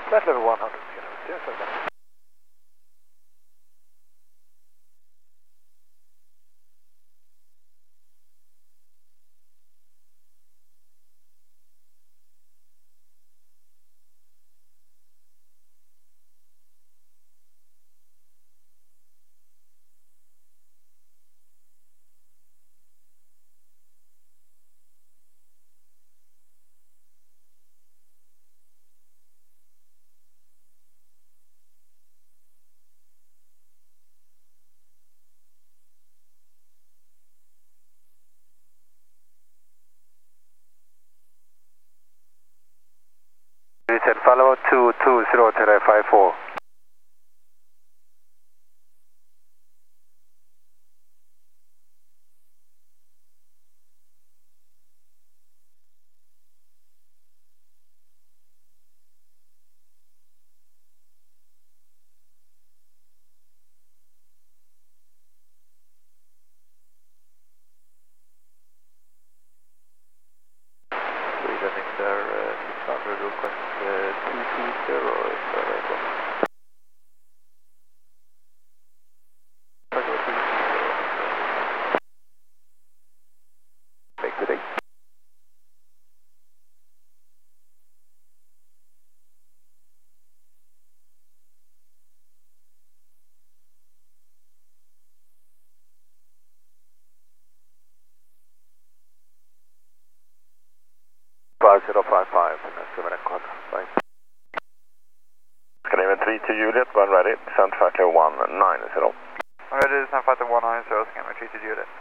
Flight level 100, yes, okay. Follow 220-54. Sweden is there 600 request 220 is available. Cargo 220. Take the day. Bar 055, Sweden Quadra, bye. Scandinavian 3 to Juliet, one ready, Descent Factor 190. Ready, Descent Factor 190, Scandinavian 3 to Juliet.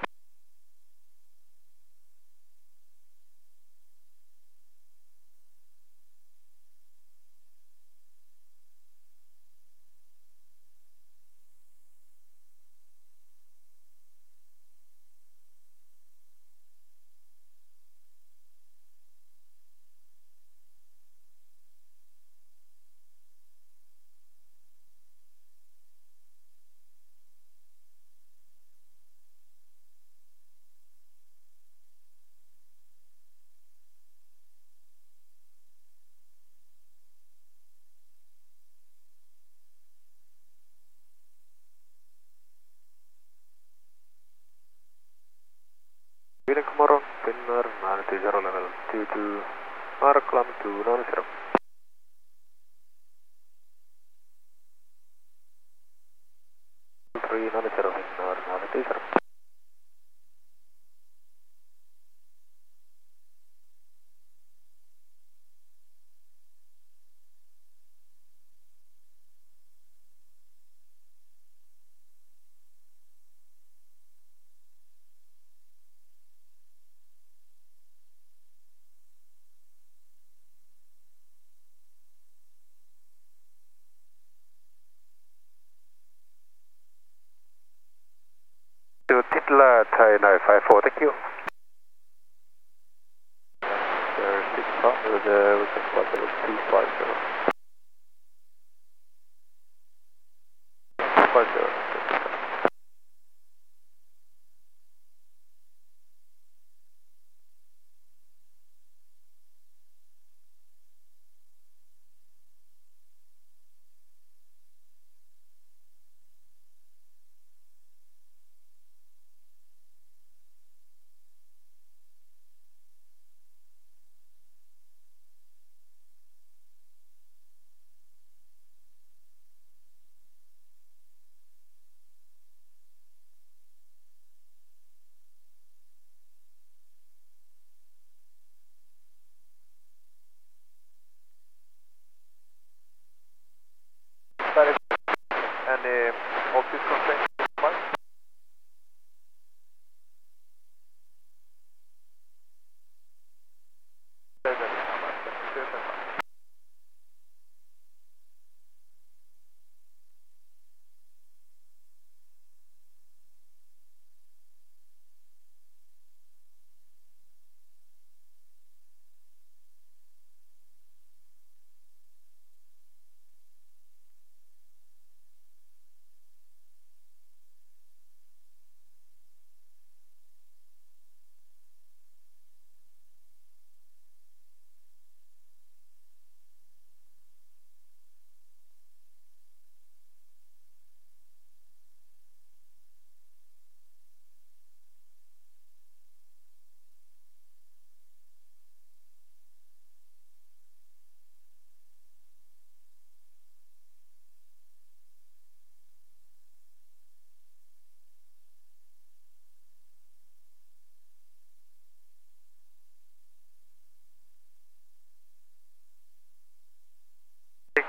Sweden, god morgon, Finnair 920 level 22, Marklam 290. Finnair 920. To Titla, Thai 954, thank you. There 600, we can fly level 250. 250.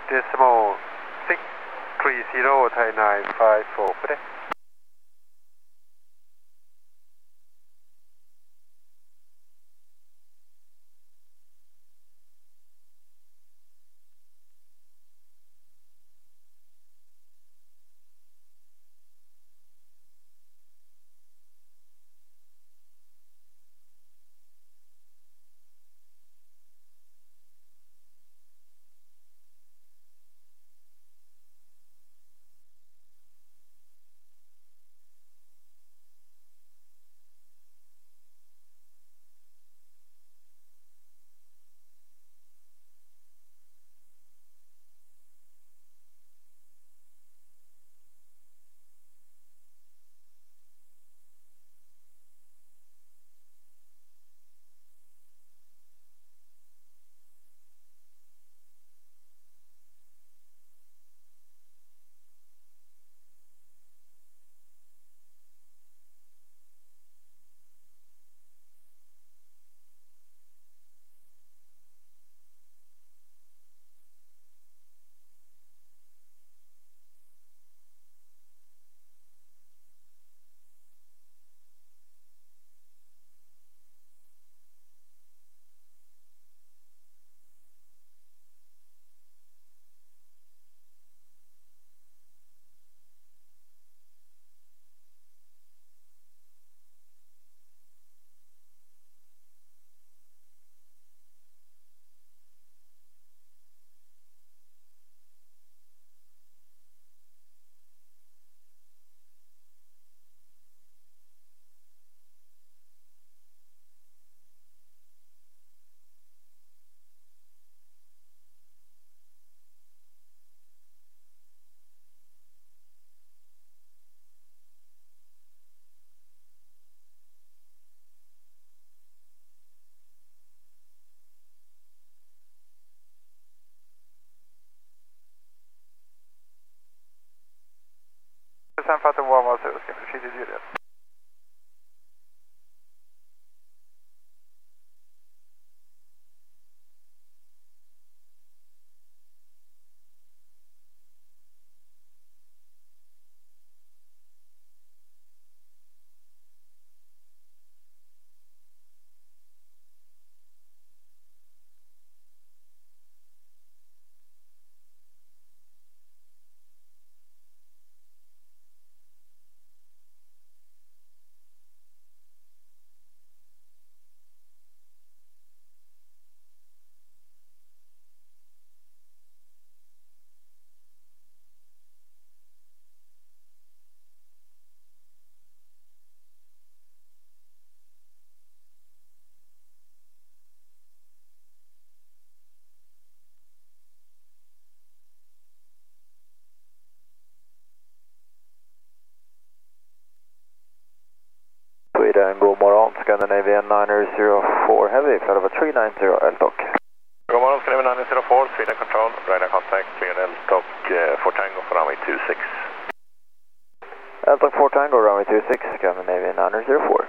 decimal 630 Thai 954 ไปได้ San Fata 110, ska vi retrieve to Juliet. Sweden, god morgon, Scandinavian 904 Heavy, flight of 390 LTOC. God morgon, Scandinavian 904, Sweden Control, radar contact, clear LTOC, 4 Tango for runway 26. LTOC 4 Tango, runway 26, Scandinavian 904.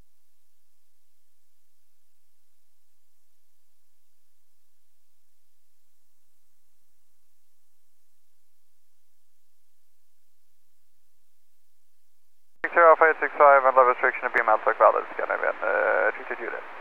Alpha 865 and low restriction of beam LTOC valid, Scandinavian, retrieve to Juliet.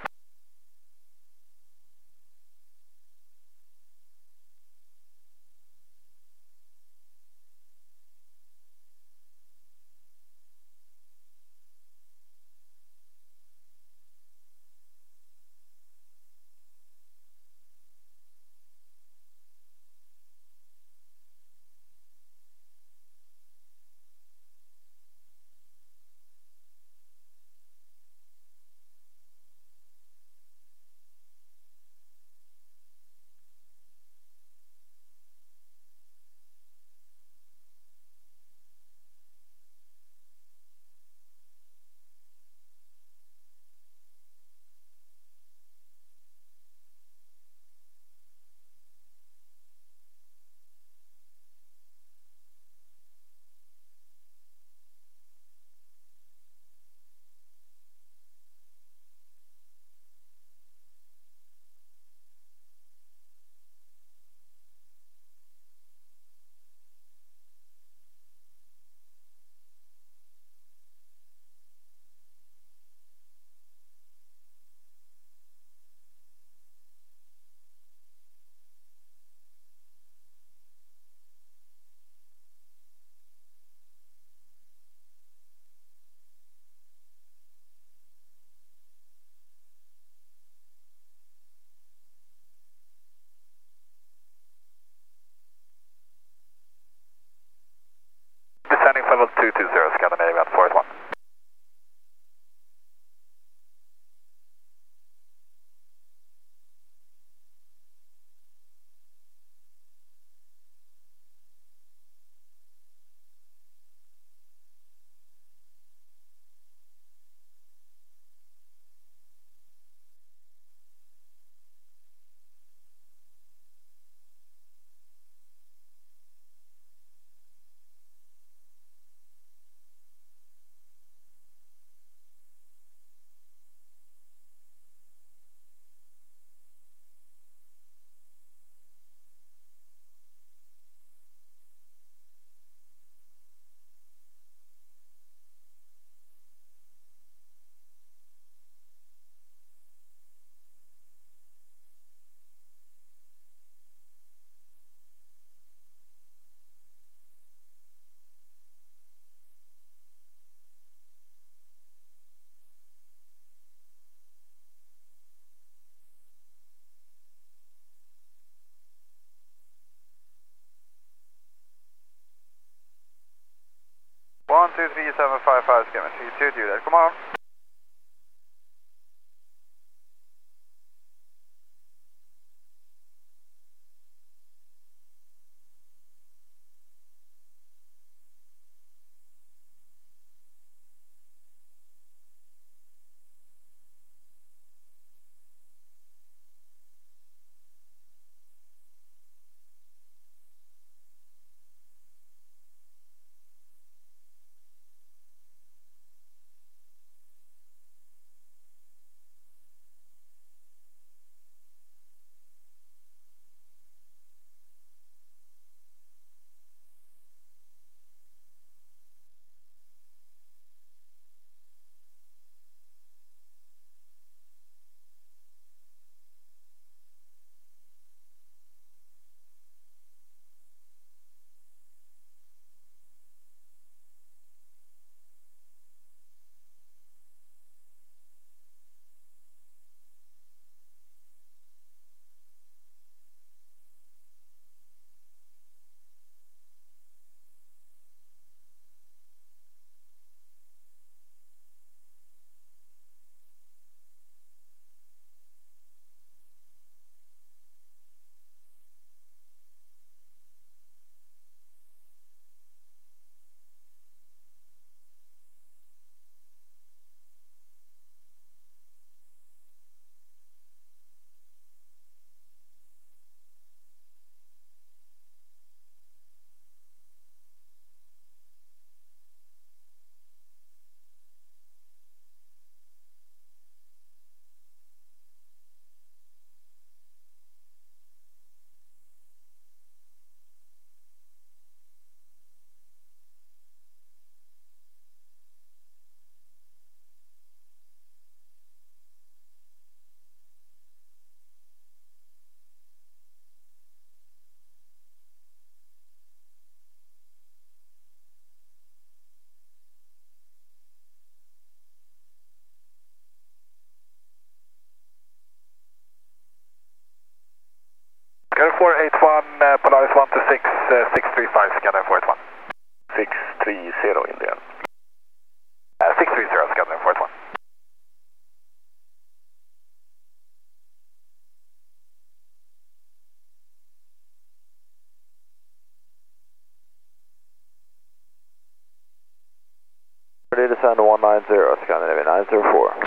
level 220 Scandinavian 41. One, two, three, 755 Scanner 32 Juliet, come on. Air 481, Polaris 126, 635 Scanner 481. 630 Indian. 630 Scanner 481. Ready to descend 190 Scandinavian 904.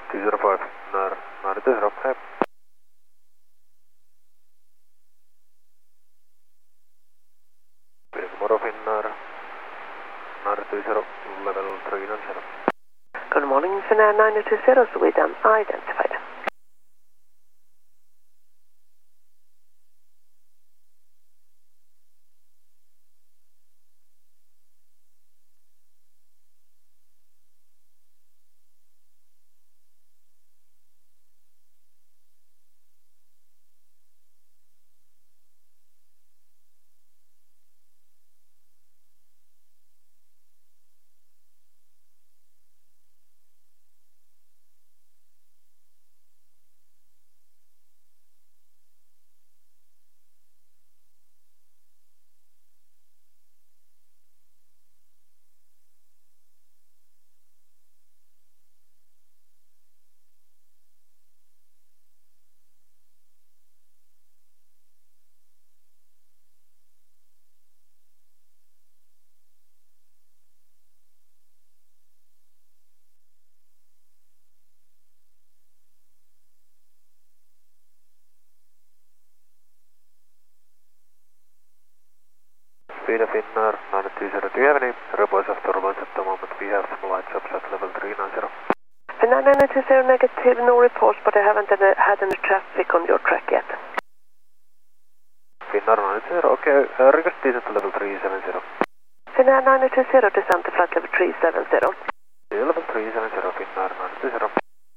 205, Finnair 920, hej. Godmorgon Finnair 920, level 390. Good morning, Finnair 920, Sweden identified. Sweden Finnair 920, do you have any reports of turbulence at the moment? We have some light jobs at level 390. Finnair 920 negative, no reports, but I haven't had any traffic on your track yet. Finnair 920, okay, request descent to level 370. Finnair 920, descent to flight level 370. Level 370, Finnair 920.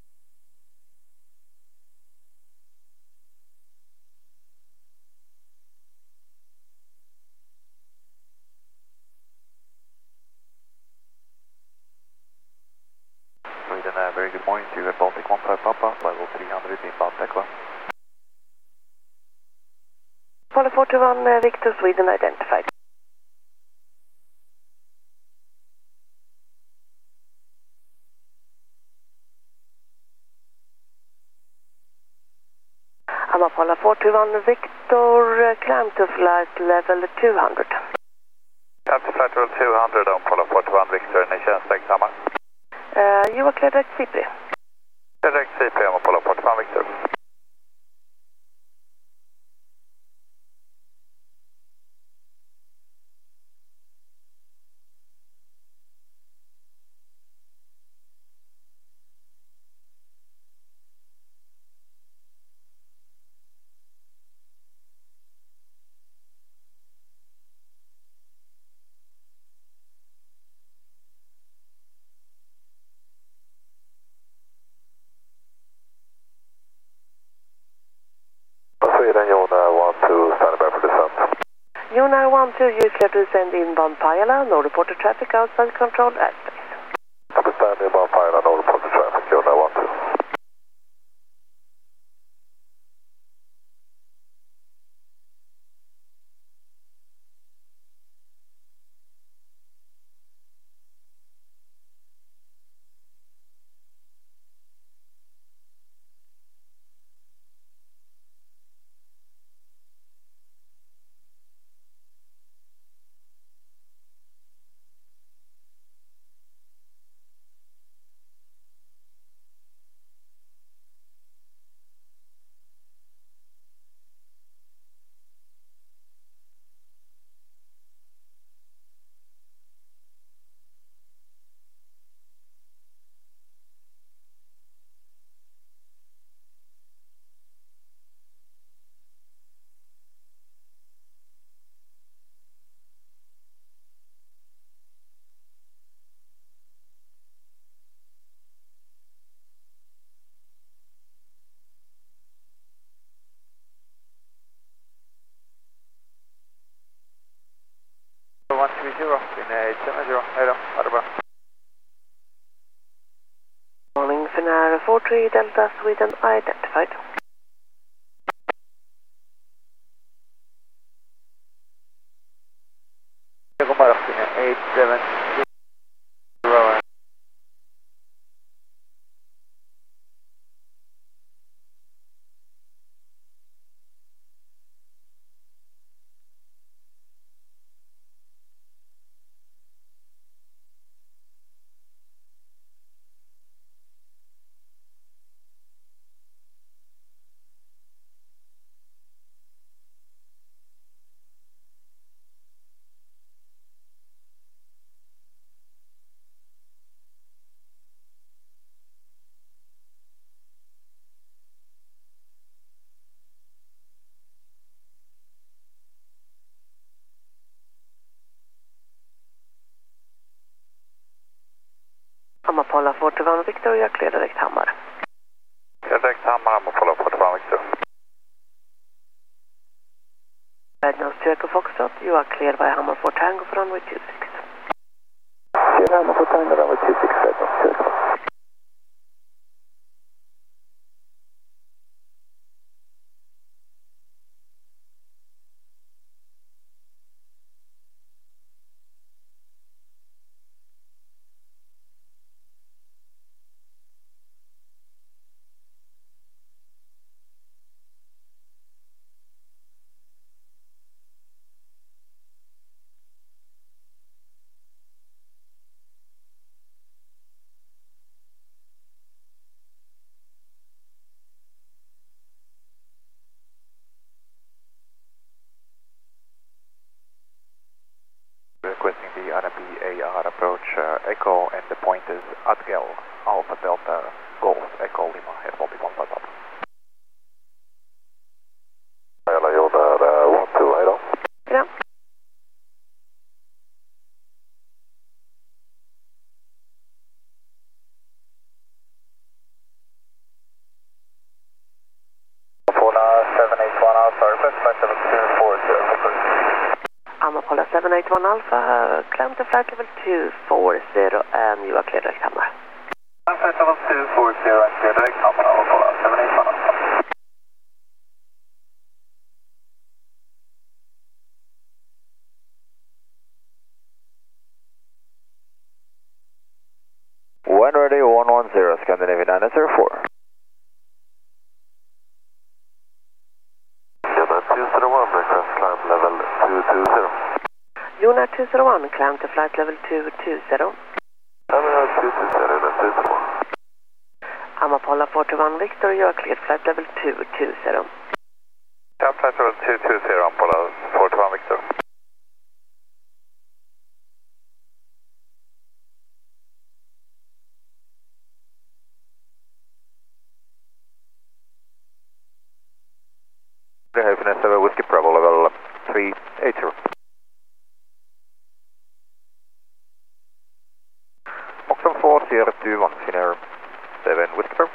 Sweden, very good morning to Baltic 15 Papa, level 300 inbound Tekla. Apollo 41, Victor, Sweden identified. I'm Apollo 41, Victor, climb to flight level 200. Climb to flight level 200 on Apollo 41, Victor, ni tjänstväg samma. You are clear direct CP. Direkt CP om Apollo 41, Victor. Sweden, Jona 12, standing by for descent. Jona 12, you clear to descend inbound Pajala, no reported traffic outside controlled airspace. Understand inbound Pajala, no reported traffic, Jona 12. Morning, Finnair 43, Delta, Sweden identified. God morgon, Finnair 87. Amapollo 41 Victor, you are clear direct Hammar. Direct Hammar, Amapollo 41 Victor. Red nose to Echo Foxtrot, you are clear by Hammar 4 Tango for runway 26. Clear Hammar 4 Tango, runway 26, red nose to Echo. Requesting the RB AR approach Echo, and the point is Adgel, Alpha Delta Golf, Echo Lima, Air 41 Papa. Hello, you're there, 128 on. Yeah. Amapollo 781 Alpha, climb to flight level 240 and you are clear direct Hammar. Flight level 240 and clear direct Hammar, Amapollo 781 Alpha. When ready, 110, Scandinavian 904. Unit 201, request climb level 220. Unit 201, climb to flight level 220. Terminal 220, unit 201. Amapollo 41 Victor, you are clear flight level 220. Flight level 220, Amapollo 41 Victor. Hyphen Whiskey Bravo level 380. Oxford 4, Sierra 21, Finnair 7 Whiskey Bravo.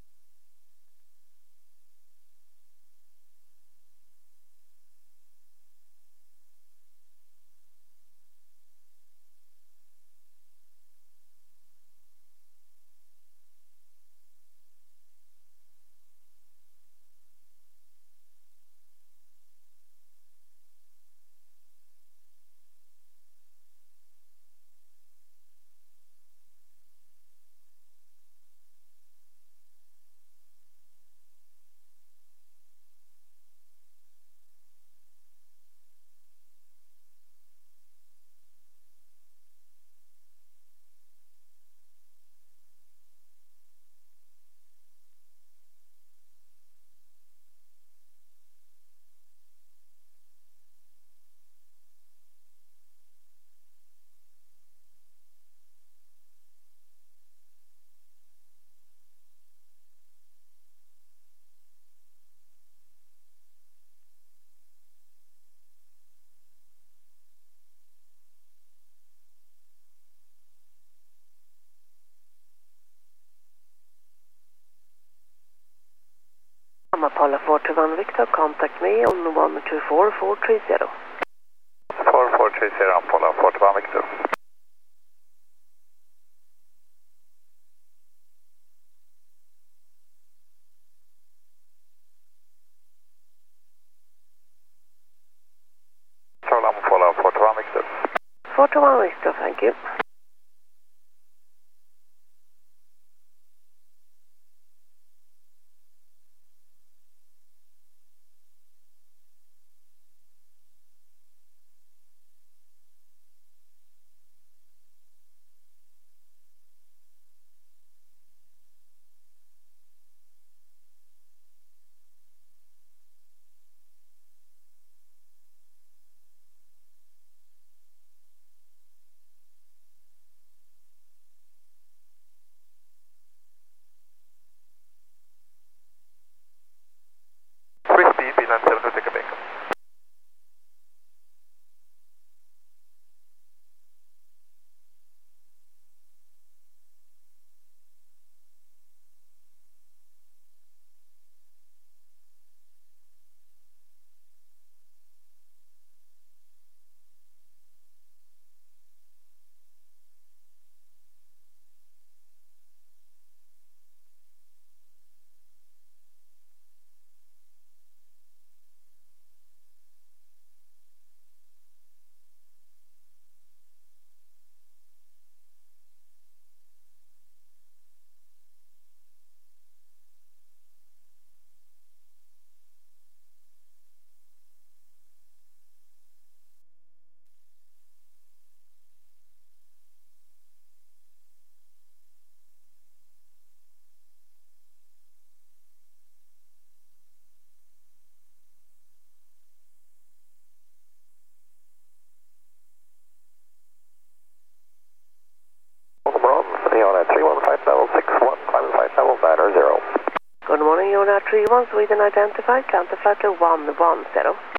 Amapollo 41 Victor, contact me on 124430. 4430, Amapollo 41 Victor. Amapollo 41 Victor. 41 Victor, thank you. flight level 61, climb flight level 900. Good morning, you're now 31, Sweden identified, climb to flight level 110.